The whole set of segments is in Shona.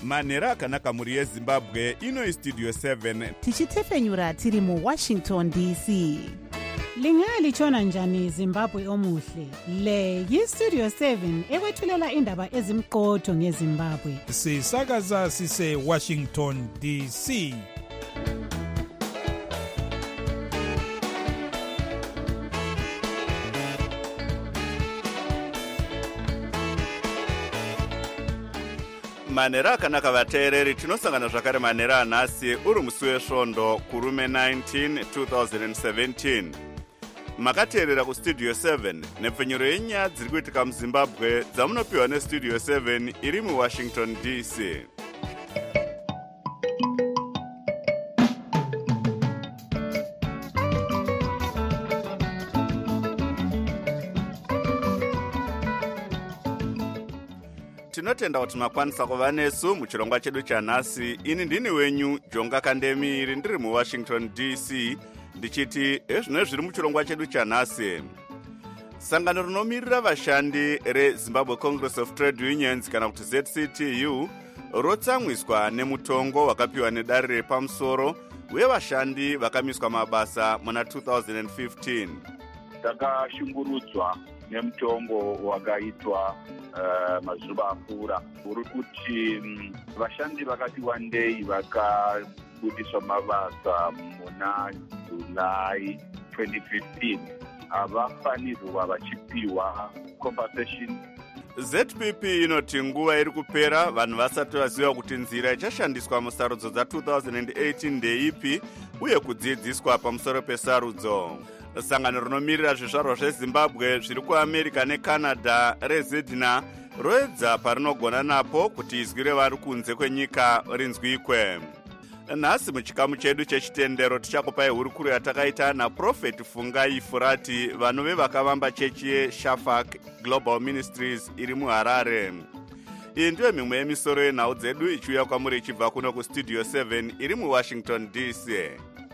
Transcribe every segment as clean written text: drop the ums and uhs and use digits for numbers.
manhero akanaka mhuri yezimbabwe. Ino istudio 7 tichitefenyura tiri muWashington DC. Lingalitshona njani Zimbabwe omuhle? Le yistudio 7 ekwethulela indaba ezimqotho ngeZimbabwe. Sisakaza sise Washington DC. manhero akanaka vateereri, tinosangana zvakare manhero anhasi uri musi wesvondo kurume 19 2017. Makateerera kustudio 7 nepfenyuro yenyaya dziri kuitika muzimbabwe dzamunopiwa nestudio 7 iri muWashington DC. Tinotenda kuti makwanisa kuva nesu muchirongwa chedu chanhasi. Ini ndini wenyu Jonga Kandemiri, ndiri muWashington DC, ndichiti ezvino zviri muchirongwa chedu chanhasi. Sangano rinomirira vashandi reZimbabwe Congress of Trade Unions kana kuti ZCTU rotsamwiswa nemutongo wakapiwa nedare repamusoro wevashandi vakamiswa mabasa muna 2015. Takashungurudzwa nemutongo wakaitwa mazuva apfuura uri kuti vashandi vakati wandei vakabudiswa mabasa muna July 2015 havafanirwa vachipiwa compensation. ZPP inoti nguva iri kupera vanhu vasati vaziva kuti nzira ichashandiswa musarudzo dza2018 ndeipi uye kudzidziswa pamusoro pesarudzo. Sangano rinomirira zvizvarwa zveZimbabwe zviri kuAmerica neCanada reZedna roedza parinogona napo kuti izwi revari kunze kwenyika rinzwikwe. Nhasi muchikamu chedu chechitendero tichakupai hurukuro yatakaita naProfeti Fungai Furati, vanove vakavamba chechi yeShafak Global Ministries iri muHarare. Iyi ndiyo mimwe yemisoro yenhau dzedu ichiuya kwamuri ichibva kuno kustudio 7 iri muWashington DC.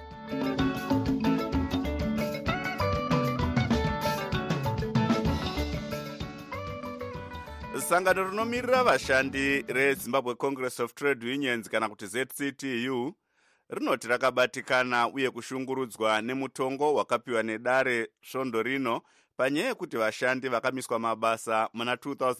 Sangano rinomirira vashandi reZimbabwe Congress of Trade Unions kana kuti ZCTU rinoti rakabatikana uye kushungurudzwa nemutongo wakapiwa nedare svondo rino panyaya yekuti vashandi vakamiswa mabasa muna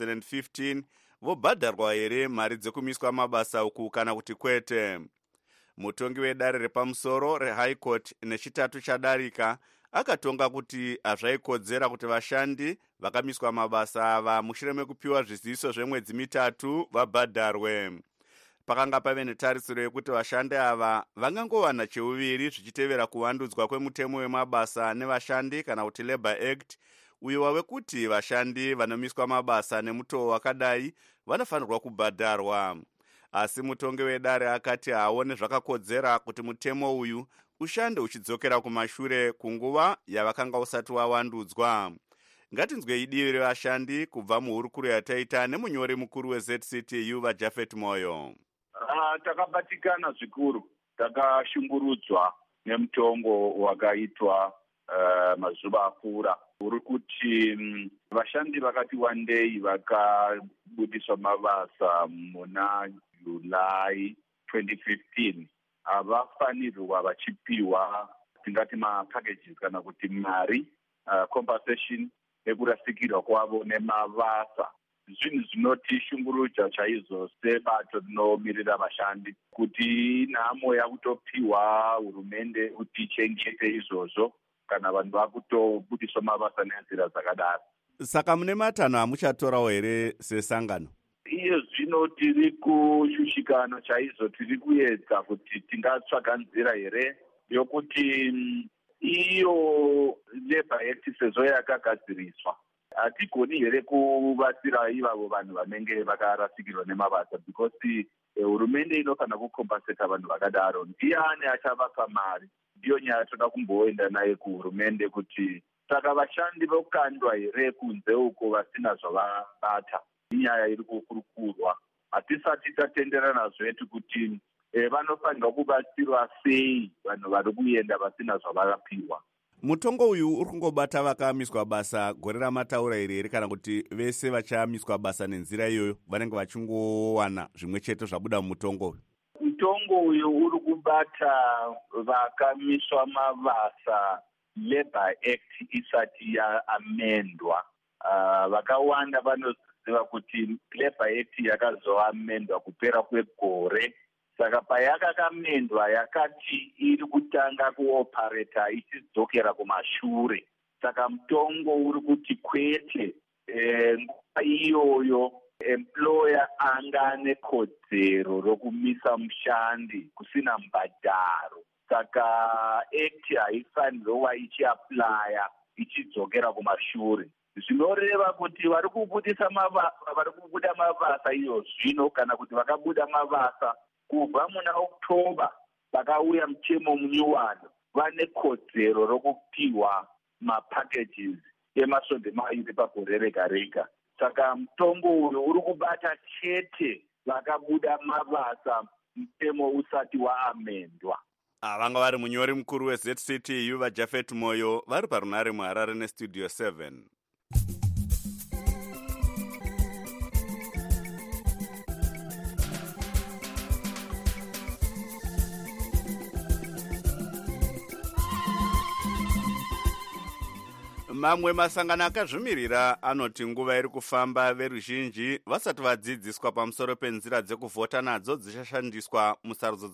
2015 vobhadharwa here mari dzekumiswa mabasa uku kana kuti kwete. Mutongi wedare repamusoro reHigh Court nechitatu chadarika akatonga kuti hazvaikodzera kuti vashandi vakamiswa mabasa ava mushure mekupiwa zviziviso zvemwedzi mitatu vabhadharwe. Pakanga pave netarisiro yekuti vashandi ava vangangowana cheuviri zvichitevera kuvandudzwa kwemutemo wemabasa nevashandi kana kuti Labour Act, uyo wave kuti vashandi vanomiswa mabasa nemutoo wakadai vanofanirwa kubhadharwa. Asi mutongi wedare akati haone zvakakodzera kuti mutemo uyu ushande uchidzokera kumashure kunguva yavakanga usati wavandudzwa. Ngatinzwe idivi revashandi kubva muhurukuro yataita nemunyori mukuru weZCTU vaJafet Moyo. Takabatikana zvikuru, takashungurudzwa nemutongo wakaitwa mazuva apfuura uri kuti vashandi vakati wandei vakabudiswa mabasa muna July 2015 havafanirwa vachipiwa tingati mapackages kana kuti mari compensation ekurasikirwa kwavo nemabasa. Zvinhu zvinotishungurudza chaizvo sebato rinomirira vashandi kuti nhamo yakutopiwa hurumende kuti ichengete izvozvo kana vanhu vakutobudiswa mabasa nenzira dzakadaro. Saka mune matanho amuchatorawo here sesangano? Iyo zvino tiri kushushikana chaizvo, tiri kuedza kuti tingatsvaga nzira here yokuti iyo Labour Act sezvo yakagadziriswa hatigoni here kubatsira ivavo vanhu vanenge vakarasikirwa nemabasa because hurumende inofanira kukompaseta vanhu vakadaro. Ndiani achavapa mari? Ndiyo nyaya toda kumboenda naye kuhurumende kuti saka vashandi vokandwa here kunze uko vasina zvavabata. Inyaya iri kukurukurwa, hatisati tatenderana zvetu kuti vanofanirwa kubatsirwa sei vanhu vari kuenda vasina zvavakapiwa. mutongo uyu uri kungobata vakamiswa basa gore ramataura iri here kana kuti vese vachamiswa basa nenzira iyoyo vanenge vachingowana zvimwe chete zvabuda mumutongo uyu? Mutongo uyu uri kubata vakamiswa mabasa Labour Act isati yaamendwa. Vakawanda vanoziva kuti Labour Act yakazoamendwa kupera kwegore. Saka payakakamendwa yakati iri kutanga kuopareta ichidzokera kumashure. Saka mutongo uri kuti kwete nguva iyoyo employer anga nekodzero rokumisa mushandi kusina mbadharo. Saka act haifanirwa ichiaplya ichidzokera kumashure. Zvinoreva kuti vari kubuda mabasa iyo zvino kana kuti vakabuda mabasa kubva muna October vakauya mutemo munyuwano vane kodzero rokupiwa mapackages emasvondo mairi pagore rega rega. Saka mutongo uyu uri kubata chete vakabuda mabasa mutemo usati waamendwa. Vanga vari munyori mukuru weZCTU vaJafet Moyo vari parunare muHarare neStudio 7. Mamwe masangano akazvimirira anoti nguva iri kufamba veruzhinji vasati vadzidziswa pamusoro penzira dzekuvhota nadzo dzichashandiswa musarudzo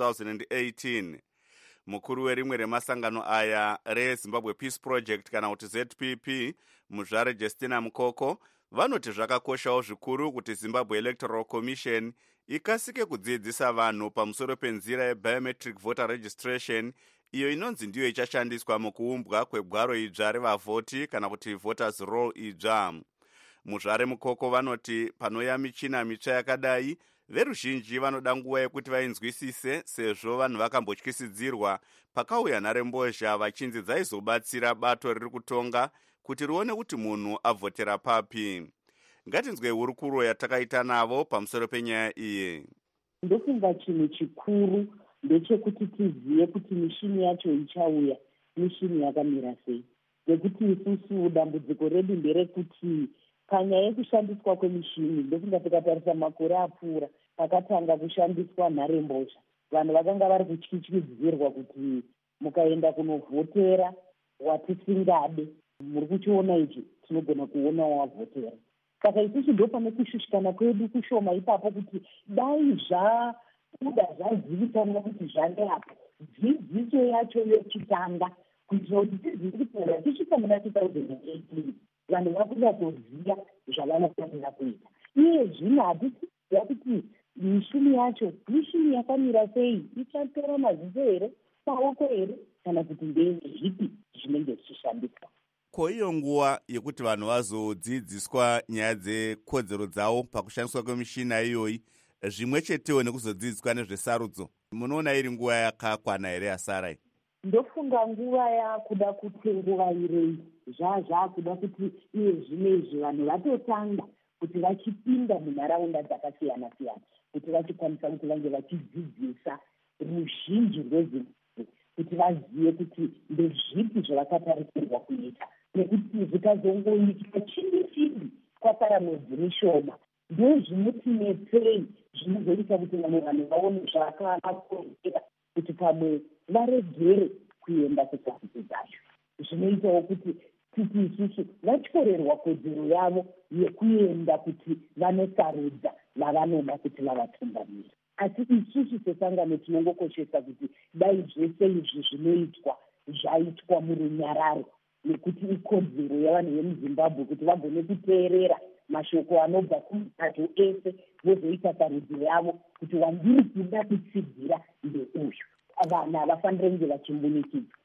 dza2018. Mukuru werimwe remasangano aya reZimbabwe Peace Project kana kuti ZPP, Muzvare Justina Mukoko, vanoti zvakakoshawo zvikuru kuti Zimbabwe Electoral Commission ikasike kudzidzisa vanhu pamusoro penzira yebiometric voter registration iyo inonzi ndiyo ichashandiswa mukuumbwa kwegwaro idzva revavhoti kana kuti voters roll idzva. Muzvare Mukoko vanoti panoya michina mitsva yakadai veruzhinji vanoda nguva yekuti vainzwisise sezvo vanhu vakambotyisidzirwa pakauya nharembozha vachinzi dzaizobatsira bato riri kutonga kuti rione kuti munhu avhotera papi. Ngatinzwe hurukuro yatakaita navo pamusoro penyaya iyi. Ndofunga chinhu chikuru ndechekuti tizive kuti mishini yacho ichauya mishini yakamira sei. Nekuti isusu dambudziko redu nderekuti panyaya yekushandiswa kwemishini ndofunga tikatarisa makore apfuura pakatanga kushandiswa nharembozha. Vanhu vakanga vari kutyityidzirwa kuti mukaenda kunovhotera watisingade muri kuchiona ichi tinogona kuona wavhotera. Saka isusu ndopane kushushikana kwedu kushoma ipapo kuti dai zvabuda zvazivikanwa kuti zvangeapo dzidziso yacho yochitanga kuitira kuti tizive kuti tichisvika muna 2018 vanhu vakunyatsoziva zvavanofanira kuita. Iye zvino hatisiziva kuti mishini yacho mishini yakamira sei, ichatora maziso here, maoko here, kana kuti ndezvipi zvinenge zvichishandiswa. Ko iyo nguva yekuti vanhu vazodzidziswa nyaya dzekodzero dzavo pakushandiswa kwemishina iyoyi zvimwe chetewo nekuzodzidziswa nezvesarudzo, munoona iri nguva yakakwana here yasara? Ndofunga nguva yakuda kutenguvairei zvaakuda kuti iye zvinezvi vanhu vatotanga kuti vachipinda munharaunda dzakasiyana siyana kuti vachikwanisa kuti vange vachidzidzisa ruzhinji rweZimbabwe kuti vazive kuti ndezvipi zvavakatarisirwa kuita, nekuti zvikazongoitwa chimbi kwasara mwedzi mishoma ndozvinotinetsei zvinozoita kuti vamwe vanhu vaone zvakavakodzera kuti pamwe varegere kuenda kusarudzo dzacho. Zvinoitawo kuti isusu vatyorerwa kodzero yavo yekuenda kuti vanosarudza vavanoda kuti vavatungamira. Asi isusu sesangano tinongokoshesa kuti dai zvese izvi zvinoitwa zvaitwa murunyararo, nekuti ikodzero yavanhu vemuZimbabwe kuti vagone kuteerera mashoko anobva kumapato ese vozoita sarudzo yavo kuti wandiri kuda kutsigira ndeuyu. Vanhu havafanire kunge vachimbunikidzwa.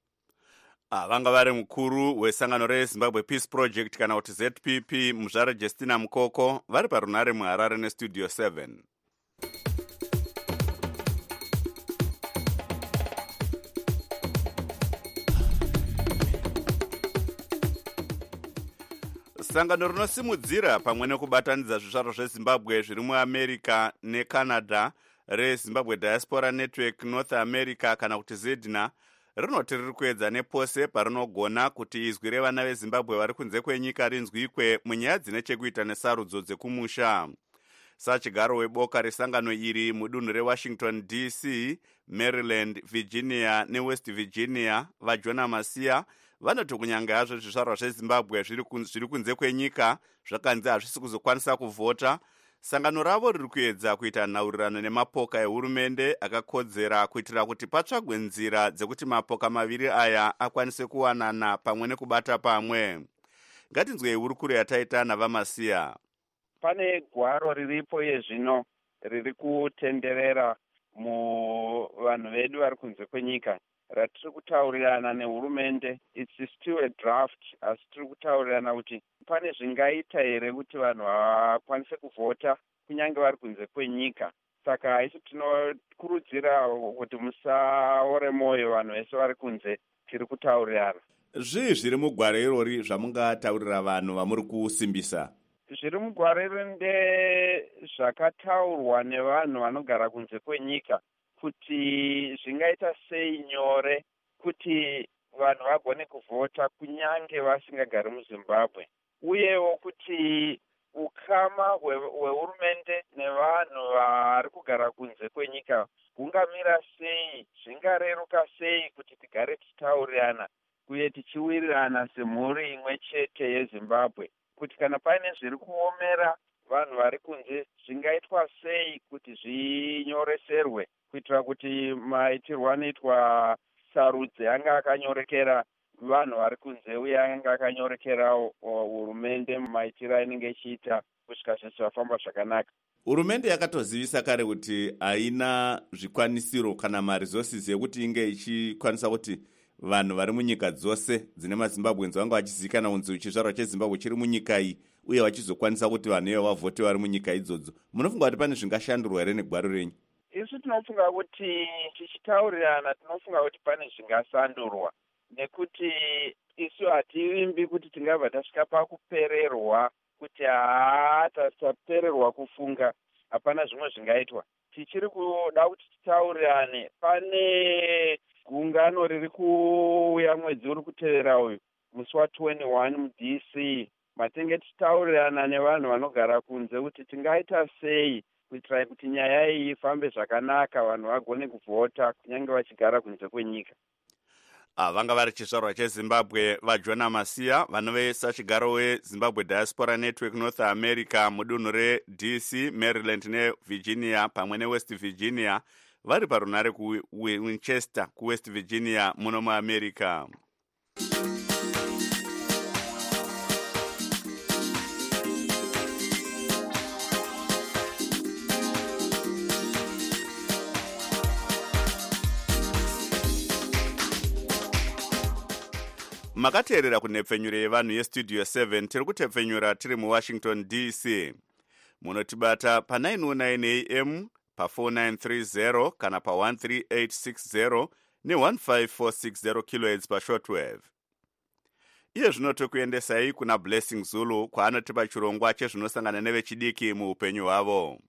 Vanga vari mukuru wesangano reZimbabwe Peace Project kana kuti ZPP, Muzvare Justina Mukoko vari parunare muHarare neStudio 7. Sangano rinosimudzira pamwe nekubatanidza zvizvaro zveZimbabwe zviri muAmerica neCanada reZimbabwe Diaspora Network North America kana kuti ZEDNA rinoti riri kuedza nepose parinogona kuti izwi revana vezimbabwe vari kunze kwenyika rinzwikwe munyaya dzine chekuita nesarudzo dzekumusha. Sachigaro weboka resangano iri mudunhu reWashington DC, Maryland, Virginia neWest Virginia, vaJona Masia vanoti kunyange hazvo zvizvarwa zvezimbabwe zviri kunze kwenyika zvakanzi hazvisi kuzokwanisa kuvhota, sangano ravo riri kuedza kuita nhaurirano nemapoka ehurumende akakodzera kuitira kuti patsvagwe nzira dzekuti mapoka maviri aya akwanise kuwanana pamwe nekubata pamwe. Ngatinzwei hurukuro yataita navaMasiya. Pane gwaro riripo yezvino riri kutenderera muvanhu vedu vari kunze kwenyika ratiri kutaurirana nehurumende. It's still a draft, asi tiri kutaurirana kuti pane zvingaita here kuti vanhu vakwanise kuvhota kunyange vari kunze kwenyika. Saka isu tinokurudzira kuti musaore mwoyo vanhu vese vari kunze, tiri kutaurirana. Zvii zviri mugwaro irori zvamungataurira vanhu vamuri kusimbisa? Zviri mugwaro ndezvakataurwa nevanhu vanogara kunze kwenyika kuti zvingaita sei nyore kuti vanhu vagone kuvhota kunyange vasingagari muZimbabwe, uyewo kuti ukama hwehurumende nevanhu vari kugara kunze kwenyika hungamira sei, zvingareruka sei kuti tigare tichitaurirana uye tichiwirirana semhuri imwe chete yeZimbabwe, kuti kana paine zviri kuomera vanhu vari kunze zvingaitwa sei kuti zvinyoreserwe, kuitira kuti maitirwo anoitwa sarudze anga akanyorekera vanhu vari kunze uye anga akanyorekera hurumende maitiro ainenge ichiita kusvika zvese zvafamba zvakanaka. Hurumende yakatozivisa kare kuti haina zvikwanisiro kana maresources ekuti inge ichikwanisa kuti vanhu vari munyika dzose dzine maZimbabwenzi vanga vachizivikana kunzi chizvarwa cheZimbabwe chiri munyika iyi uye vachizokwanisa kuti vanhu ivo vavhote vari munyika idzodzo. Munofunga kuti pane zvingashandurwa here negwaro renyu? Isu tinofunga kuti tichitaurirana tinofunga kuti pane zvingasandurwa, nekuti isu hativimbi kuti tingabva tasvika pakupererwa kuti tapererwa kufunga, hapana zvimwe zvingaitwa. Tichiri kuda kuti titaurirane. Pane gungano riri kuuya mwedzi uri kutevera uyu musi wa21 muDC, matenge tichitaurirana nevanhu vanogara kunze kuti tingaita sei kuitira kuti nyaya iyi ifambe zvakanaka, vanhu vagone kuvhota kunyange vachigara kunze kwenyika. Vanga vari chizvarwa cheZimbabwe vaJona Masia, vanove sachigaro weZimbabwe Diaspora Network North America mudunhu reDC, Maryland neVirginia pamwe neWest Virginia, vari parunare kuWinchester kuWest Virginia muno muAmerica. Makateerera kunhepfenyuro yevanhu yestudio 7 tiri kutepfenyura tiri muWashington DC. Munotibata pa909 AM, pa4930 kana pa13860 ne15460 kHz pashortwave. Iye zvino tokuendesai kuna Blessing Zulu kwaanotipa chirongwa chezvinosangana nevechidiki muupenyu hwavo.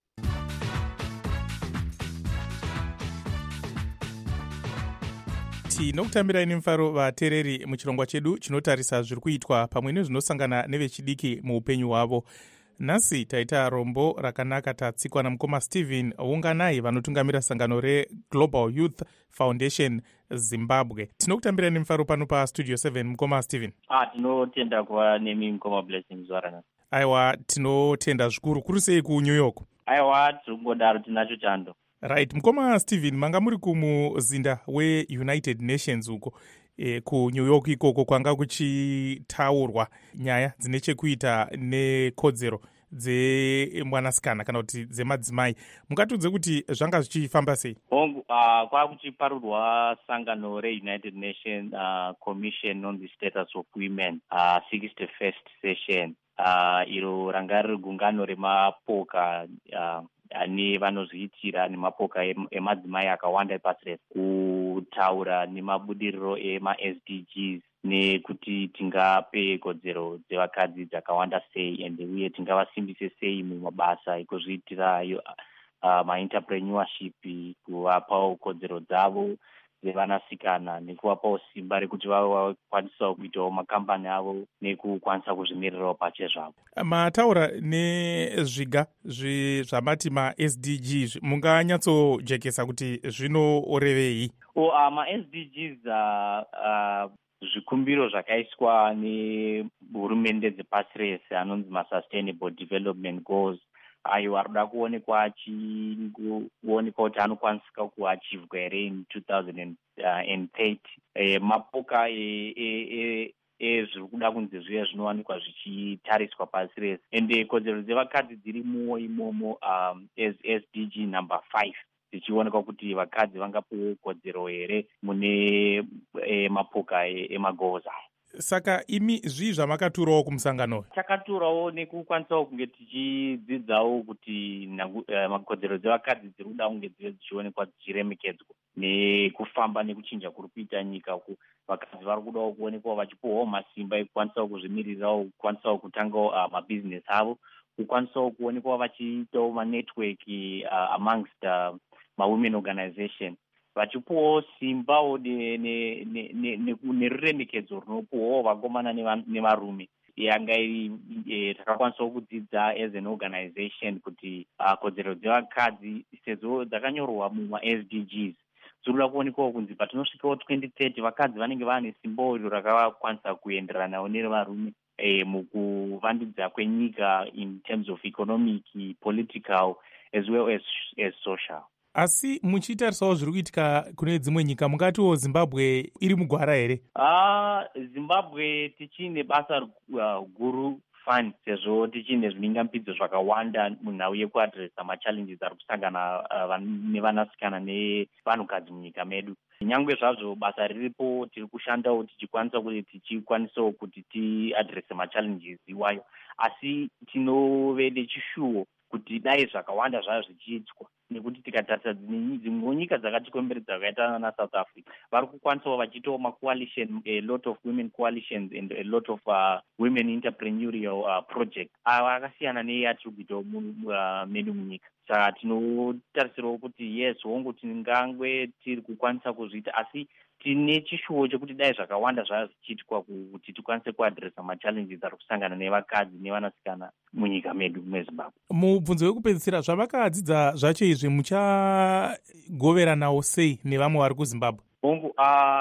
Tinokutambirai nemufaro vateereri muchirongwa chedu chinotarisa zviri kuitwa pamwe nezvinosangana nevechidiki muupenyu hwavo. Nhasi taita rombo rakanaka tatsikwa namukoma Stephen Unganai vanotungamira sangano reGlobal Youth Foundation Zimbabwe. Tinokutambirai nemufaro pano pastudio 7 mukoma Stephen. Tinotenda kuva nemi mukoma Blessing Zwarana. Aiwa, tinotenda zvikuru. Kuri sei kuNew York? Aiwa, tiri kungodaro tinacho chando. Right, mukoma Stephen, manga muri kumuzinda weUnited Nations uko kuNew York ikoko kwanga kuchitaurwa nyaya dzine chekuita nekodzero dzemwanasikana kana kuti dzemadzimai. Mungatiudze kuti zvanga zvichifamba sei? Kwakuchiparurwa sangano reUnited Nations Commission on the Status of Women 61st session, iro ranga riri gungano remapoka ane vanozviitira nemapoka emadzimai akawanda epasi rese kutaura nemabudiriro ema-SDGs nekuti tingape kodzero dzevakadzi dzakawanda sei ende uye tingavasimbise sei mumabasa ekuzviitira ma-entrepreneurship, kuvapawo kodzero dzavo dzevanasikana nekuvapawo simba rekuti vakwanisawo kuitawo makambani avo nekukwanisa kuzvimirirawo pachezvavo. Mataura nezviga zvamati ma-SDGs munganyatsojekesa kuti zvinorevei? Ma-SDGs zvikumbiro zvakaiswa nehurumende dzepasi rese anonzi ma-Sustainable Development Goals, ayo arikuda kuonekwa kuti anokwanisika kuachivhwa here in 2030. Mapoka ezviri kuda kunze zviya zvinowanikwa zvichitariswa pasi rese, ende kodzero dzevakadzi dzirimo imomo SDG number 5 zichionekwa kuti vakadzi vangapiwe kodzero here mune mapoka emagoals aya. Saka imi zvii zvamakaturawo kumusangano? Takaturawo nekukwanisawo kunge tichidzidzawo kuti makodzero dzevakadzi dziri kuda kunge dzive dzichionekwa dzichiremekedzwa, nekufamba nekuchinja kuri kuita nyika uku. Vakadzi vari kudawo kuonekwawo vachipuwawo masimba ekukwanisawo kuzvimirirawo, kukwanisawo kutangawo mabhizinesi avo, kukwanisawo kuonekwawo vachiitawo manetwork amongst mawomen organization, vachipuwawo simbawo neruremekedzo runopuwawo vakomana nevarume. Yanga iri takakwanisawo kudzidza as an organization kuti kodzero dzevakadzi sezvo dzakanyorwa muma-SDGs dzinoda kuonekwawo kunzi patinosvikawo 2030 vakadzi vanenge vane simbawo iro rakakwanisa kuenderanawo nevarume mukuvandudza kwenyika in terms of economic, political as well as social. Asi muchitarisawo zviri kuitika kune dzimwe nyika, mungatiwo Zimbabwe iri mugwara here? Zimbabwe tichine basa guru fani, sezvo tichine zviningampidzo zvakawanda munhau yekuadresa machallenges ari kusangana nevanasikana nevanhukadzi munyika medu. Nyangwe zvazvo basa riripo, tiri kushandawo tichikwanisa kuti tichikwanisawo kuti tiadrese machallenges iwayo, asi tinove nechishuwo kuti dai zvakawanda zvazvo zvichiitwa, nekuti tikatarisa dzimwe nyika dzakatikomberedza zvakaita naSouth Africa vari kukwanisawo vachiitawo macoalition, a lot of women coalitions and a lot of women entrepreneurial projects akasiyana neatiri kuitawo medu munyika. Saka tinotarisirawo kuti yes, hongu tingangwe tiri kukwanisa kuzviita, asi tine chishuwo chekuti dai zvakawanda zvazichiitwa kuti tikwanise kuadresa machallenges ari kusangana nevakadzi nevanasikana munyika medu meZimbabwe. Mubvunzo wekupedzisira, zvavakadzidza zvacho izvi muchagoveranawo sei nevamwe vari kuZimbabwe? Hongu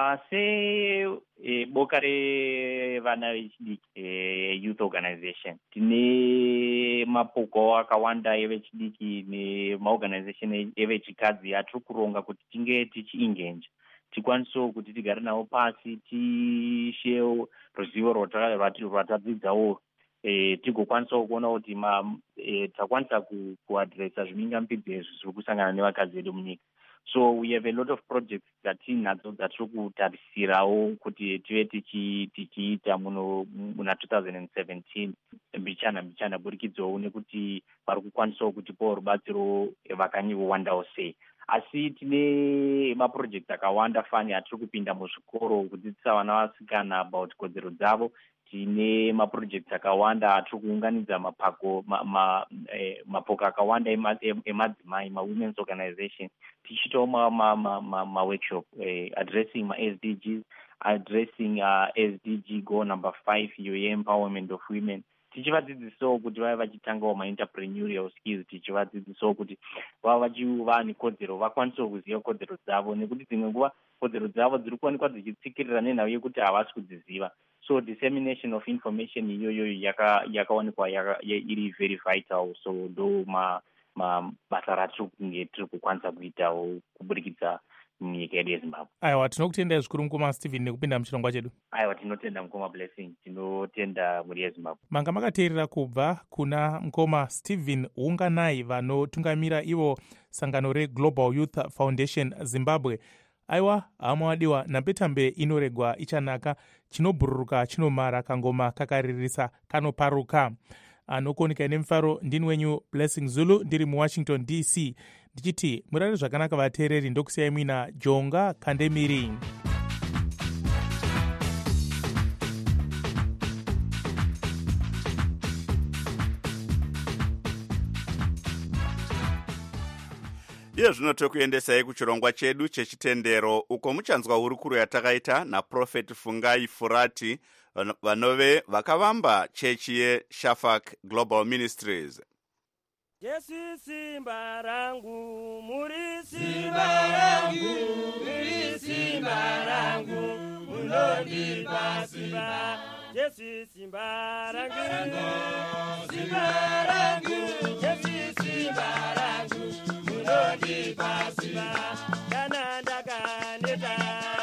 seboka revana vechidiki youth organization tine mapoko akawanda evechidiki nemaorganization evechikadzi atiri kuronga kuti tinge tichiingenja, tikwanisewo kuti tigare navo pasi, tishewo ruzivo rwatadzidzawo, tigokwanisawo kuona kuti takwanisa kuadresa zviningampidzo ezvi zviri kusangana nevakadzi vedu munyika. So we have a lot of projects dzatinadzo dzatiri kutarisirawo kuti tive tichiita muna 2017 mbichana burikidzowo nekuti vari kukwanisawo kutipawo rubatsiro vakanyiwandawo sei. Asi tine maproject akawanda fani atiri kupinda muzvikoro kudzidzisa vana vasikana about kodzero dzavo. Tine maproject akawanda atiri kuunganidza mapoka akawanda emadzimai, ma-women's organization, tichitawo ma-workshop addressing ma-SDGs, addressing SDG goal number 5 iyo ye-empowerment of women. Tichivadzidzisawo kuti vave vachitangawo ma-entrepreneurial skills, tichivadzidzisawo kuti vava vachiva nekodzero, vakwanisawo kuziva kodzero dzavo, nekuti dzimwe nguva kodzero dzavo dziri kuonekwa dzichitsikirira nenhau yekuti havasi kudziziva. So dissemination of information iyoyo yakaonekwa iri very vital. So ndo mabasa ratiri kunge tiri kukwanisa kuitawo kuburikidza munyika yedu yeZimbabwe. Aiwa, tinokutendai zvikuru mukoma Stephen nekupinda muchirongwa chedu. Aiwa, tinotenda mukoma Blessing, tinotenda mhuri yeZimbabwe. Manga makateerera kubva kuna mukoma Stephen Hunganai vanotungamira ivo sangano reGlobal Youth Foundation Zimbabwe. Aiwa, hama wadiwa, nambetambe inoregwa ichanaka, chinobhururuka chinomara, kangoma kakaririsa kanoparuka. Anokuoneka nemufaro ndini wenyu Blessing Zulu, ndiri muWashington DC, ndichiti murare zvakanaka vateereri, ndokusiyai mwina Jonga Kandemiri. Iyo zvino tokuendesai kuchirongwa chedu chechitendero uko muchanzwa hurukuro yatakaita naProfeti Fungai Furati vanove vakavamba chechi yeShafak Global Ministries. Yesu simba rangu, muri simba rangu, muri simba rangu, munondipa simba. Yesu simba rangu, simba rangu, Yesu simba rangu, munondipa simba. Kana ndakaneta,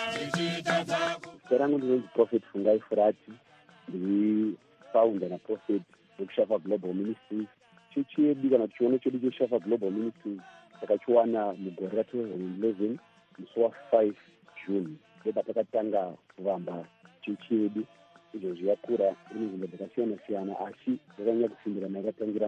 Serangu ndinonzi Prophet Fungai Furati, ndiri founder na prophet wekuShafak Global Ministries. Chechi yedu kana chiono chedu cheShafak Global Ministries takachiwana mugore ra2011 musi wa5 June ndoba takatanga kuvamba chechi yedu. Izvozvo yakura ine nzvimbo dzakasiyana siyana asi yakanyanya kusimbirana yakatangira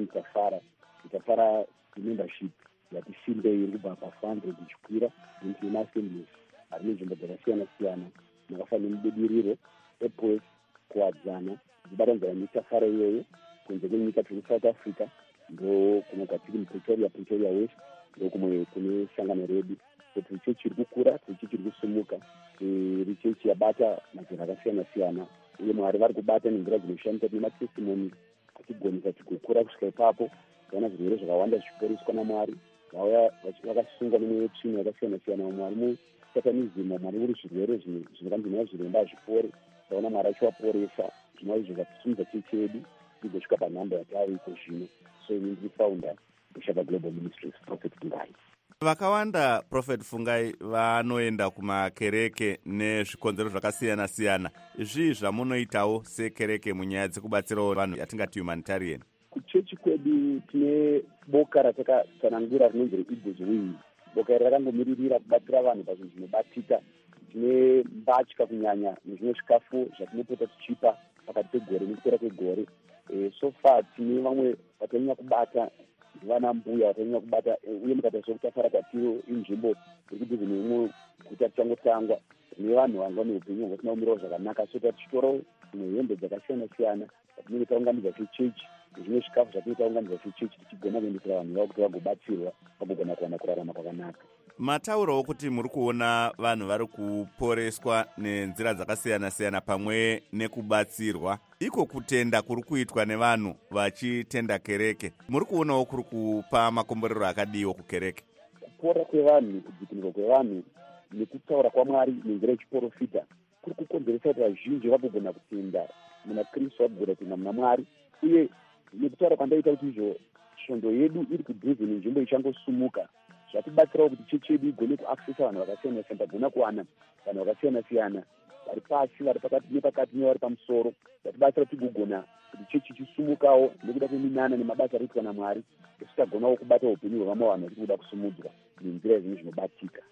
mutafara membership yati simbei iri kubva pa400 ichikwira into maassemblies ari nenzvimbo dzakasiyana siyana makafana nemubudiriro epwes kuwadzana dzibatanzana mitafara iyoyo kunze kwenyika tiri South Africa ndo kumwe kwatiri muPretoria West ndo kumwe kune sangano redu. Tiri chechi iri kukura, tiri chechi iri kusumuka, tiri chechi yabata mazera akasiyana siyana uye Mwari vari kubata nenzira dzinoshamisa nematestimoni achigonisa tikukura kusvika ipapo kana zvirwere zvakawanda zvichiporeswa naMwari vauya vakasungwa nemweya wetsvina yakasiyana siyana. Mwari musatanism, Mwari uri zvirwere zvinokanzi nayo zviremba hazvipori, taona Mwari achivaporesa. Zvino izvo zvatisimudza chechi yedu igosvika panhamba yatava iko zvino. So ini ndiri founder weShafak Global Ministries, Prophet Fungai. Vakawanda Prophet Fungai vanoenda kumakereke nezvikonzero zvakasiyana siyana. Izvi zvamunoitawo sekereke munyaya dzekubatsirawo vanhu yatingati humanitarian. Kuchechi kwedu tine boka ratakatsanangura rinonzi reEagles Wings. Boka iri rakangomiririra kubatsira vanhu pazvinhu zvinobatika. Tine mbatya kunyanya nezvimwe zvikafu zvatinopota tichipa pakati pegore nekupera kwegore. So far tine vamwe vatanyanya kubata vana mbuya vatanyanya kubata uye mukatarisa kutafara kwatiro inzvimbo iri kudhuze neimwe guta tichangotangwa ne vanhu vanga neupenyu hwasina kumirawo zvakanaka. So tichitorawo dzimwe hembe dzakasiyana siyana patinenge taunganidza sechechi nezvimwe zvikafu zvatinenge taunganidza sechechi tichigona kuendesera vanhu vavo kuti vagobatsirwa vagogona kuwana kurarama kwakanaka. Mataurawo kuti muri kuona vanhu vari kuporeswa nenzira dzakasiyana siyana pamwe nekubatsirwa. Iko kutenda kuri kuitwa nevanhu vachitenda kereke, muri kuonawo kuri kupa makomborero akadiwo kukereke? Kupora kwevanhu, kudzikinurwa kwevanhu nekutaura kwaMwari nenzira yechiprofita kuri kukonzeresa kuti vazhinji vagogona kutenda muna Kristu, vagogona kutenda muna Mwari. Uye nekutaura kwandaita kuti izvo svondo yedu iri kudhuze nenzvimbo ichangosumuka zvatibatsirawo kuti chechi yedu igone kuaccessa vanhu vakasiyana siyana, tagona kuwana vanhu vakasiyana siyana vari pasi, vari pakati nepakati nevari pamusoro. Zvatibatsira kuti tigogona kuti chechi ichisumukawo nekuda kweminana nemabasa ari kuitwa naMwari, esi tagonawo kubata upenyu hwevamwe vanhu vachiri kuda kusumudzwa nenzira yezvinhu zvinobatika.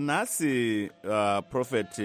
Nhasi Prophet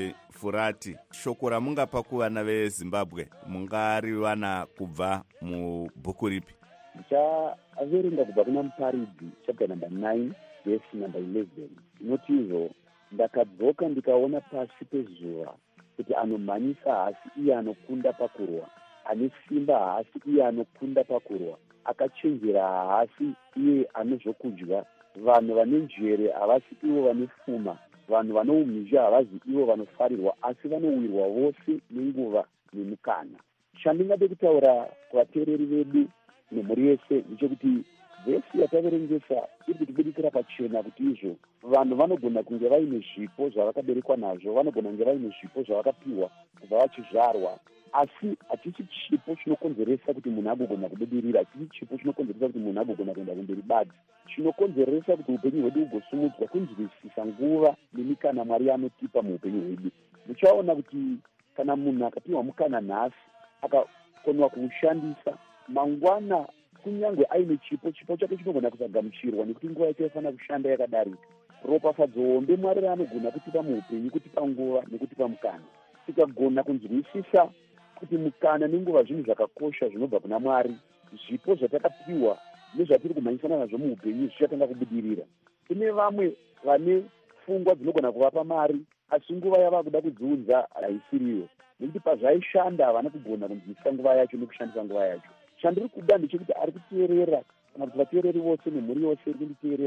Furati, shoko ramungapa kuvana veZimbabwe mungariwana kubva mubhuku ripi? Ndichaverenga kubva kuna Muparidzi chapter number 9 verse number 11 inoti izvo: ndakadzoka ndikaona pasi pezuva kuti anomhanyisa hasi iye anokunda pakurwa, ane simba haasi iye anokunda pakurwa, akachenjera haasi iye ane zvokudya, vanhu vane njere havasi ivo vane pfuma, vanhu vane umhizha havazi ivo vanofarirwa, asi vanowirwa vose nenguva nemukana. Chandingade kutaura kuvateereri vedu nemhuri yese ndechekuti vhesi yataverengesa iri kutibudikira pachena kuti izvo vanhu vanogona kunge vaine zvipo zvavakaberekwa nazvo, vanogona kunge vaine zvipo zvavakapiwa kubva vachizvarwa, asi hachisi chipo chinokonzeresa kuti munhu agogona kubudirira, hachisi chipo chinokonzeresa kuti munhu agogona kuenda kumberi badzi. Chinokonzeresa kuti upenyu hwedu hugosumudzwa kunzwisisa nguva nemikana Mwari anotipa muupenyu hwedu. Muchaona kuti kana munhu akapiwa mukana nhasi akakonwa kuushandisa mangwana, kunyange aine chipo chake chinogona kusagamuchirwa nekuti nguva yacho yafanira kushanda yakadarika. Ropafadzo hombe Mwari raanogona kutipa muupenyu, kutipa nguva nekutipa mukana. Tikagona kunzwisisa kuti mukana nenguva zvinhu zvakakosha zvinobva kuna Mwari, zvipo zvatakapiwa nezvatiri kumhanyisana nazvo muupenyu zvichatanga kubudirira. Kune vamwe vane pfungwa dzinogona kuvapa mari asi nguva yava kuda kudziudza haisiriyo, nekuti pazvaishanda havana kugona kunzwisisa nguva yacho nekushandisa nguva yacho. Chandiri kuda ndechekuti ari kuteerera kana kuti vateereri vose nemhuri yose iri kunditeerera,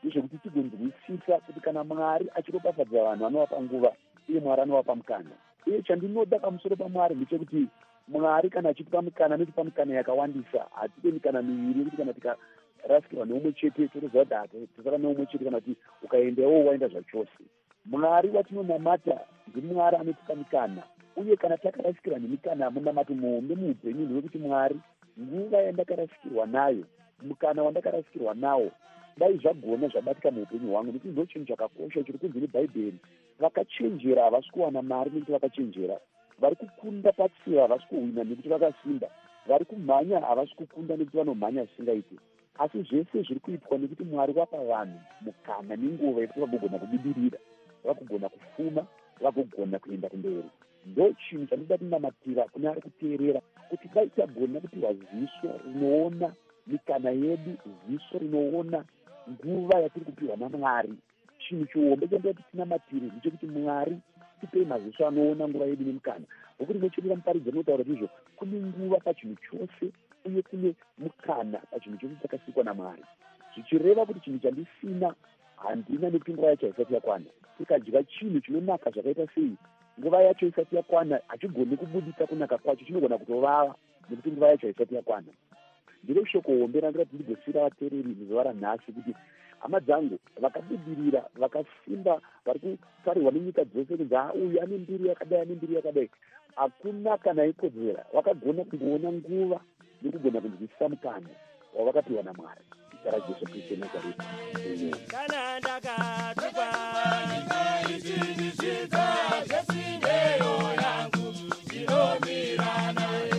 ndezvekuti tigonzwisisa kuti kana Mwari achiropafadza vanhu anovapa nguva uye Mwari anovapa mukana. Uye chandinoda pamusoro paMwari ndechekuti Mwari kana achitipa mukana anotipa mikana yakawandisa. Hatipe mikana miviri yekuti kana tikarasikirwa neumwe chete totoziva kuti tisara neumwe chete kana kuti ukaendawo waenda zvachose. Mwari watinonamata ndiMwari anotipa mikana, uye kana takarasikirwa nemikana munamato muhombe muupenyu hwekuti Mwari nguva yandakarasikirwa nayo, mukana wandakarasikirwa nawo, dai zvagona zvabatika muupenyu hwangu. Nekuti ndo chinhu chakakosha chiri kunzi neBhaibheri, vakachenjera havasi kuwana mari nekuti vakachenjera, vari kukunda patsiva havasi kuhwina nekuti vakasimba, vari kumhanya havasi kukunda nekuti vanomhanya zvisingaiti. Asi zvese zviri kuitwa nekuti Mwari wapa vanhu mukana nenguva yekuti vagogona kubudirira, vagogona kufuma, vagogona kuenda kumberi. Ndo chinhu chandoda kunamatira kune ari kuteerera, kuti dai tagona kupiwa ziso rinoona mikana yedu, ziso rinoona nguva yatiri kupiwa naMwari. Chinhu chihombe chandoda kuti tinamatire ndechekuti Mwari tipe maziso anoona nguva yedu nemukana. Nokuti nechemira muparidzi anotaura izvo, kune nguva pachinhu chose uye kune mukana pachinhu chose chakasikwa naMwari. Zvichireva kuti chinhu chandisina handina nekuti nguva yacho haisati yakwana. Tikadya chinhu chinonaka zvakaita sei, nguva yacho isati yakwana hachigoni kubudisa kunaka kwacho, chinogona kutovava nekuti nguva yacho haisati yakwana. Ndiro shoko hombe randira kuti ndigosira vateereri muzuva ranhasi kuti hama dzangu vakabudirira, vakasimba, vari kutarirwa nenyika dzose kunzi uyu ane mbiri yakadai, ane mbiri yakadai, hakuna kana ikodzera. Vakagona kungoona nguva nekugona kunzwisisa mukana wavakapiwa naMwari. Zita raJesu Kristu Nazareti. Kana ndakatupa ndingaitinishiza zvesindeyo yangu ndinomira naye.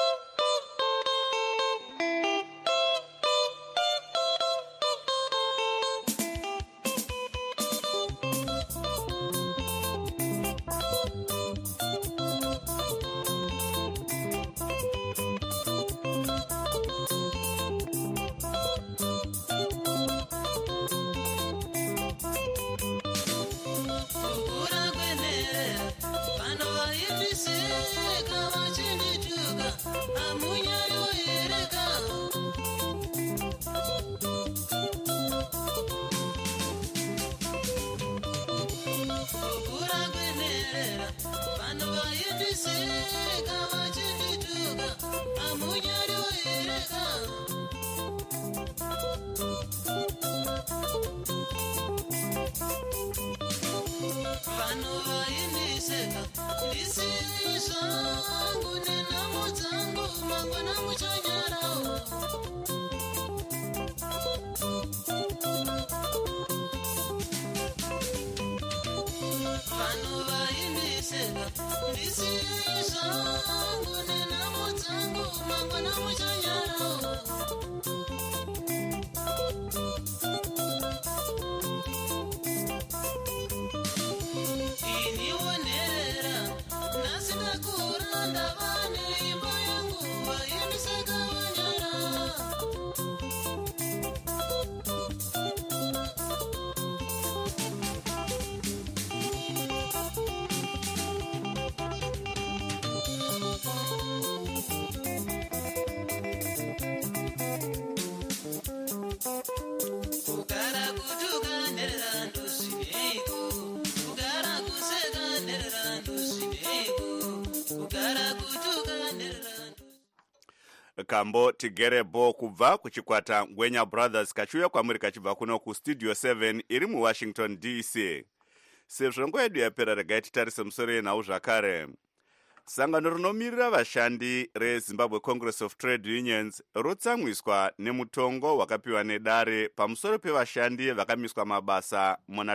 Kambo Tigerebo kubva kuchikwata Ngwenya Brothers kachiuya kwamuri kachibva kuno kustudio 7 iri muWashington DC. Sezvo nguva yedu yapera, regai titarise musoro yenhau zvakare. Sangano rinomirira vashandi reZimbabwe Congress of Trade Unions rotsamwiswa nemutongo wakapiwa nedare pamusoro pevashandi vakamiswa mabasa muna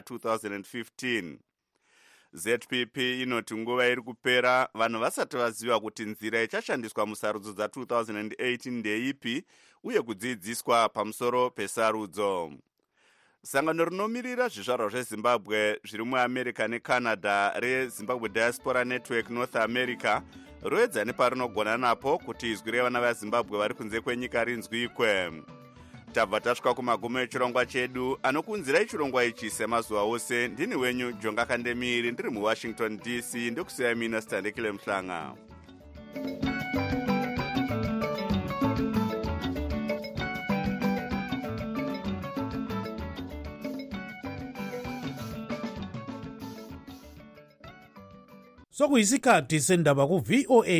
2015. ZPP inoti nguva iri kupera vanhu vasati vaziva kuti nzira ichashandiswa musarudzo dza2018 ndeipi uye kudzidziswa pamusoro pesarudzo. Sangano rinomirira zvizvarwa zveZimbabwe zviri muAmerica neCanada reZimbabwe Diaspora Network North America roedza neparinogona napo kuti izwi revana vaZimbabwe vari kunze kwenyika rinzwikwe. Tabva tasvika kumagumo echirongwa chedu, anokunzirai chirongwa ichi semazuva ose. Ndini wenyu Jonga Kandemiri, ndiri muWashington DC, ndokusiyai mina Standekile Mhlanga. sokuyisikhathi sendaba ku-VOA